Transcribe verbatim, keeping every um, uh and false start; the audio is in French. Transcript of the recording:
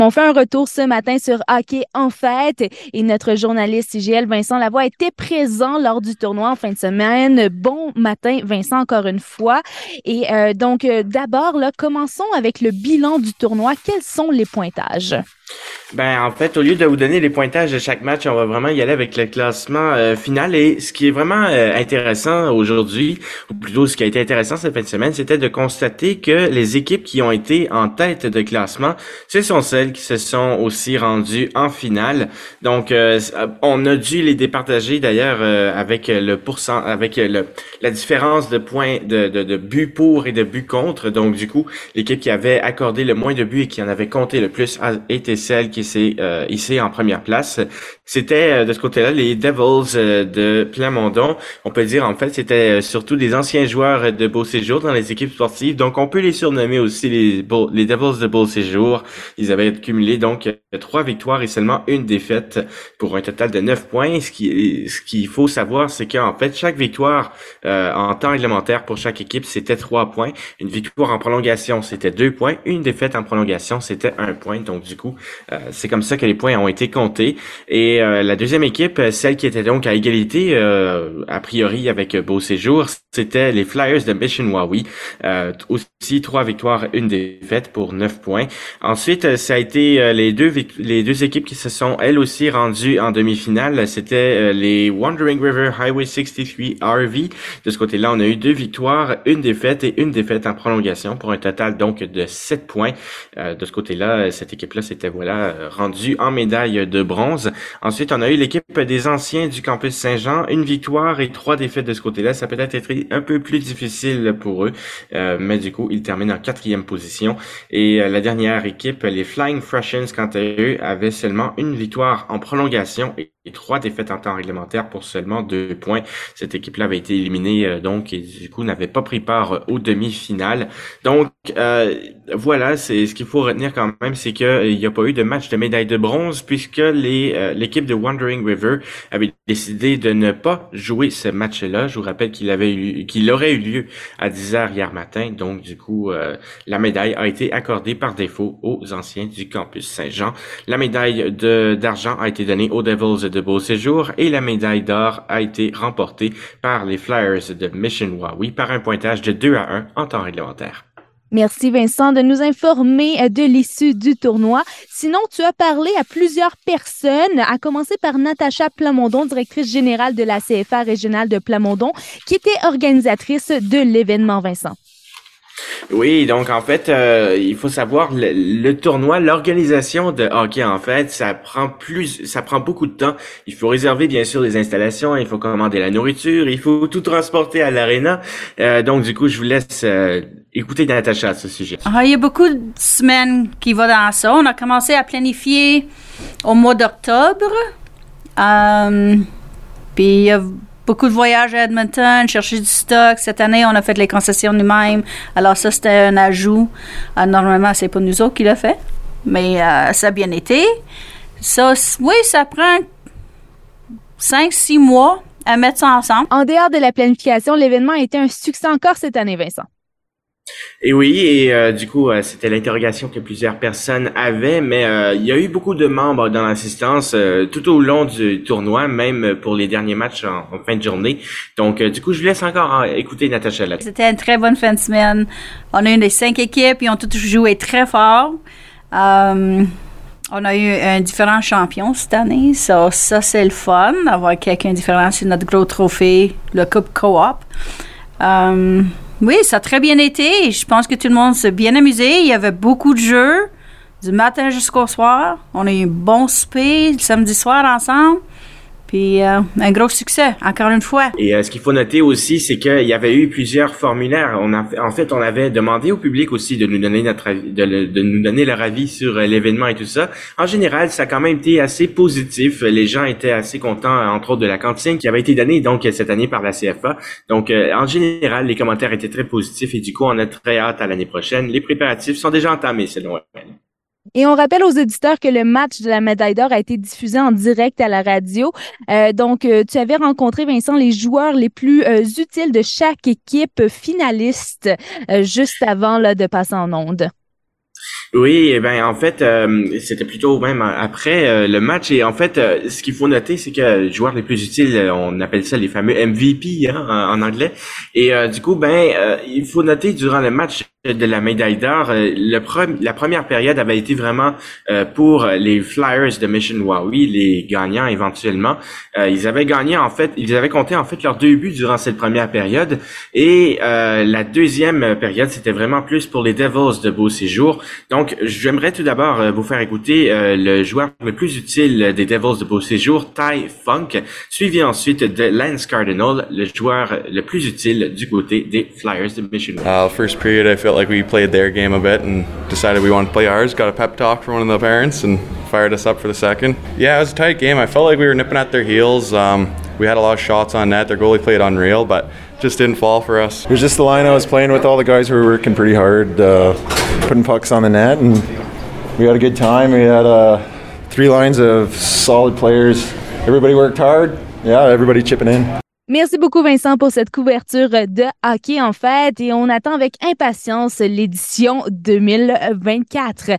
On fait un retour ce matin sur Hockey en fête et notre journaliste I G L, Vincent Lavoie, était présent lors du tournoi en fin de semaine. Bon matin, Vincent, encore une fois. Et euh, donc, euh, d'abord, là, commençons avec le bilan du tournoi. Quels sont les pointages? Ben, en fait, au lieu de vous donner les pointages de chaque match, on va vraiment y aller avec le classement euh, final. Et ce qui est vraiment euh, intéressant aujourd'hui, ou plutôt ce qui a été intéressant cette fin de semaine, c'était de constater que les équipes qui ont été en tête de classement, ce sont celles qui se sont aussi rendues en finale. Donc, euh, on a dû les départager d'ailleurs euh, avec le pourcent, avec le la différence de points de, de, de buts pour et de buts contre. Donc, du coup, l'équipe qui avait accordé le moins de buts et qui en avait compté le plus a été celle qui s'est euh, hissée en première place. C'était euh, de ce côté-là les Devils euh, de Plamondon. On peut dire en fait c'était euh, surtout des anciens joueurs de Beauséjour dans les équipes sportives. Donc on peut les surnommer aussi les les Devils de Beauséjour. Ils avaient cumulé donc euh, trois victoires et seulement une défaite pour un total de neuf points. Ce qui ce qu'il faut savoir, c'est qu'en fait chaque victoire euh, en temps réglementaire pour chaque équipe c'était trois points. Une victoire en prolongation c'était deux points. Une défaite en prolongation c'était un point. Donc du coup Euh, c'est comme ça que les points ont été comptés. Et euh, la deuxième équipe, celle qui était donc à égalité, euh, a priori avec Beauséjour, c'était les Flyers de Mission-Wawi. Euh, aussi trois victoires, une défaite pour neuf points. Ensuite, ça a été euh, les deux les deux équipes qui se sont elles aussi rendues en demi-finale. C'était euh, les Wandering River Highway soixante-trois R V. De ce côté-là, on a eu deux victoires, une défaite et une défaite en prolongation pour un total donc de sept points. Euh, de ce côté-là, cette équipe-là, c'était voilà rendu en médaille de bronze. Ensuite, on a eu l'équipe des anciens du campus Saint-Jean, une victoire et trois défaites de ce côté-là. Ça peut être été un peu plus difficile pour eux, euh, mais du coup, ils terminent en quatrième position. Et euh, la dernière équipe, les Flying Freshens, quant à eux, avaient seulement une victoire en prolongation et et trois défaites en temps réglementaire pour seulement deux points. Cette équipe-là avait été éliminée, euh, donc, et du coup, n'avait pas pris part euh, aux demi-finales. Donc, euh, voilà, c'est ce qu'il faut retenir quand même, c'est qu'il euh, n'y a pas eu de match de médaille de bronze puisque les euh, l'équipe de Wandering River avait décidé de ne pas jouer ce match-là. Je vous rappelle qu'il avait eu, qu'il aurait eu lieu à dix heures hier matin. Donc, du coup, euh, la médaille a été accordée par défaut aux anciens du campus Saint-Jean. La médaille de d'argent a été donnée aux Devils de Beauséjour et la médaille d'or a été remportée par les Flyers de Mission-Wawi par un pointage de deux à un en temps réglementaire. Merci Vincent de nous informer de l'issue du tournoi. Sinon, tu as parlé à plusieurs personnes, à commencer par Natacha Plamondon, directrice générale de la C F A régionale de Plamondon, qui était organisatrice de l'événement, Vincent. Oui, donc en fait, euh, il faut savoir le, le tournoi, l'organisation de hockey en fait, ça prend plus, ça prend beaucoup de temps. Il faut réserver bien sûr les installations, il faut commander la nourriture, il faut tout transporter à l'aréna. Euh, donc du coup, je vous laisse euh, écouter Natacha à ce sujet. Ah, il y a beaucoup de semaines qui vont dans ça. On a commencé à planifier au mois d'octobre. Euh, puis il y a beaucoup de voyages à Edmonton, chercher du stock. Cette année, on a fait les concessions nous-mêmes. Alors ça, c'était un ajout. Euh, normalement, c'est pas nous autres qui l'a fait, mais euh, ça a bien été. Ça, oui, ça prend cinq, six mois à mettre ça ensemble. En dehors de la planification, l'événement a été un succès encore cette année, Vincent. Et oui, et euh, du coup, euh, c'était l'interrogation que plusieurs personnes avaient, mais euh, il y a eu beaucoup de membres dans l'assistance euh, tout au long du tournoi, même pour les derniers matchs en, en fin de journée. Donc, euh, du coup, je vous laisse encore euh, écouter Natacha là. C'était une très bonne fin de semaine. On a eu les cinq équipes, ils ont toutes joué très fort. Euh, on a eu un différent champion cette année, ça, ça c'est le fun, d'avoir quelqu'un différent sur notre gros trophée, le Coupe Co-op. Euh, Oui, ça a très bien été. Je pense que tout le monde s'est bien amusé. Il y avait beaucoup de jeux, du matin jusqu'au soir. On a eu un bon souper le samedi soir ensemble. Puis euh, un gros succès, encore une fois. Et euh, ce qu'il faut noter aussi, c'est qu'il y avait eu plusieurs formulaires. On a, en fait, on avait demandé au public aussi de nous donner notre avis, de, de nous donner leur avis sur euh, l'événement et tout ça. En général, ça a quand même été assez positif. Les gens étaient assez contents, entre autres, de la cantine qui avait été donnée donc cette année par la C F A. Donc, euh, en général, les commentaires étaient très positifs et du coup, on a très hâte à l'année prochaine. Les préparatifs sont déjà entamés, selon elle. Et on rappelle aux auditeurs que le match de la médaille d'or a été diffusé en direct à la radio. Euh, donc, euh, tu avais rencontré, Vincent, les joueurs les plus euh, utiles de chaque équipe finaliste euh, juste avant là, de passer en onde. Oui, eh ben en fait, euh, c'était plutôt même après euh, le match. Et en fait, euh, ce qu'il faut noter, c'est que les joueurs les plus utiles, euh, on appelle ça les fameux M V P hein, en, en anglais. Et euh, du coup, ben euh, il faut noter durant le match de la médaille d'or, euh, le pre- la première période avait été vraiment euh, pour les Flyers de Mission Wowee, les gagnants éventuellement. Euh, ils avaient gagné en fait, ils avaient compté en fait leurs deux buts durant cette première période. Et euh, la deuxième période, c'était vraiment plus pour les Devils de Beauséjour. Donc, j'aimerais tout d'abord euh, vous faire écouter euh, le joueur le plus utile des Devils de Beauséjour, Ty Funk, suivi ensuite de Lance Cardinal, le joueur le plus utile du côté des Flyers de Mission Wowee. Uh, first period, I felt like we played their game a bit and decided we wanted to play ours. Got a pep talk from one of the parents and fired us up for the second. Yeah, it was a tight game. I felt like we were nipping at their heels. Um, we had a lot of shots on net. Their goalie played unreal, but just didn't fall for us. It was just the line I was playing with. All the guys who were working pretty hard, uh, putting pucks on the net, and we had a good time. We had uh, three lines of solid players. Everybody worked hard. Yeah, everybody chipping in. Merci beaucoup, Vincent, pour cette couverture de hockey en fait. Et on attend avec impatience l'édition deux mille vingt-quatre.